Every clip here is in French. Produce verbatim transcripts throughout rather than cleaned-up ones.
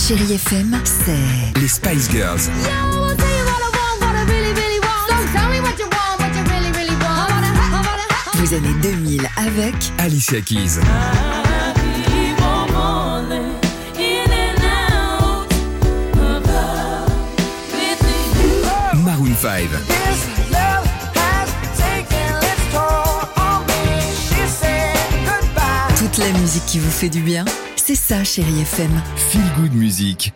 Chérie F M, c'est les Spice Girls. vous années deux mille avec Alicia Keys. Maroon five. toute la musique qui vous fait du bien. C'est ça, Chérie F M. Feel Good Music.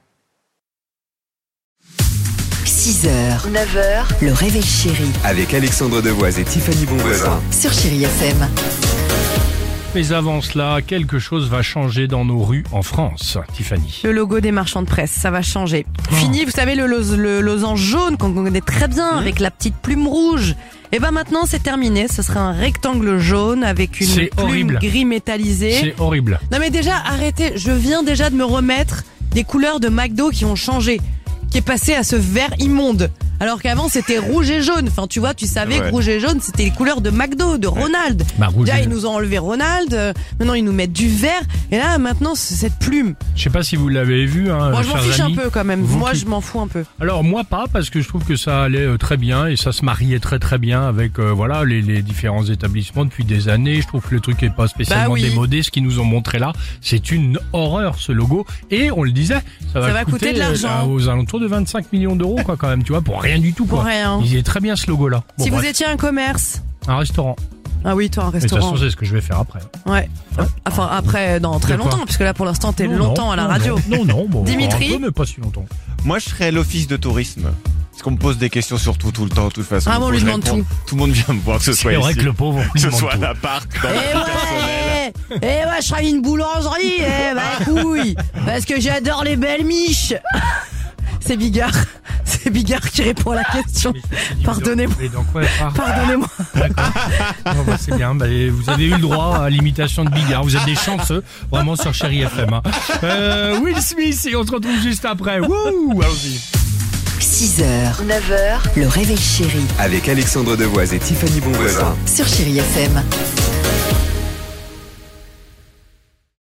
six heures, neuf heures, le réveil chéri. Avec Alexandre Devoise et Tiffany Bonvoisin. Sur Chérie F M. Mais avant cela, quelque chose va changer dans nos rues en France, Tiffany. Le logo des marchands de presse, ça va changer. Fini, vous savez, le, los- le losange jaune qu'on connaît très bien avec la petite plume rouge. Et ben maintenant, c'est terminé. Ce sera un rectangle jaune avec une C'est plume horrible. gris métallisé. C'est horrible. Non mais déjà, arrêtez. Je viens déjà de me remettre des couleurs de McDo qui ont changé. Qui est passé à ce vert immonde. Alors qu'avant c'était rouge et jaune. Enfin tu vois, tu savais Ouais. que rouge et jaune c'était les couleurs de McDo, de Ronald. Bah, rouge Déjà et- ils nous ont enlevé Ronald, euh, maintenant ils nous mettent du vert. Et là maintenant c'est cette plume. Je sais pas si vous l'avez vu, hein, Moi je m'en chers fiche amis. un peu quand même. Vous Moi qui- je m'en fous un peu. Alors moi pas, parce que je trouve que ça allait euh, très bien et ça se mariait très très bien avec euh, voilà les, les différents établissements depuis des années. Je trouve que le truc est pas spécialement Bah oui. démodé. Ce qu'ils nous ont montré là, c'est une horreur ce logo. Et on le disait, ça va, Ça va coûter de euh, l'argent. aux alentours de vingt-cinq millions d'euros quoi quand même. Tu vois, pour rien du tout Pour quoi. rien. Il est très bien ce logo là. Bon, si bref. vous étiez un commerce. Un restaurant. Ah oui, toi un Mais de toute restaurant. façon c'est ce que je vais faire après. Ouais. Enfin après dans très De quoi longtemps, parce que là pour l'instant t'es Non, longtemps non, à la non, radio. Non non, bon, Dimitri un peu, mais pas si longtemps. Moi, je serais l'office de tourisme. Parce qu'on me pose des questions sur tout, tout le temps, de toute façon. Ah bon, on Faut lui que je demande réponde. Tout le monde vient me voir, que ce soit C'est vrai ici, que le pauvre que il ce demande soit à tout. l'appart, dans Eh la vie personnelle. ouais, eh ouais, je serais une boulangerie, eh bah couille, parce que j'adore les belles miches. C'est Bigard, c'est Bigard qui répond à la question. Pardonnez-moi. Et donc, ouais, ah, Pardonnez-moi. d'accord. Bon, bah, c'est bien, bah, vous avez eu le droit à l'imitation de Bigard, vous êtes des chanceux, vraiment sur Chérie F M. Hein. Euh, Will Smith et on se retrouve juste après. Wouh, allons-y. six heures, neuf heures, le réveil chéri. Avec Alexandre Devoise et Tiffany Bonvoisin. Sur Chérie F M.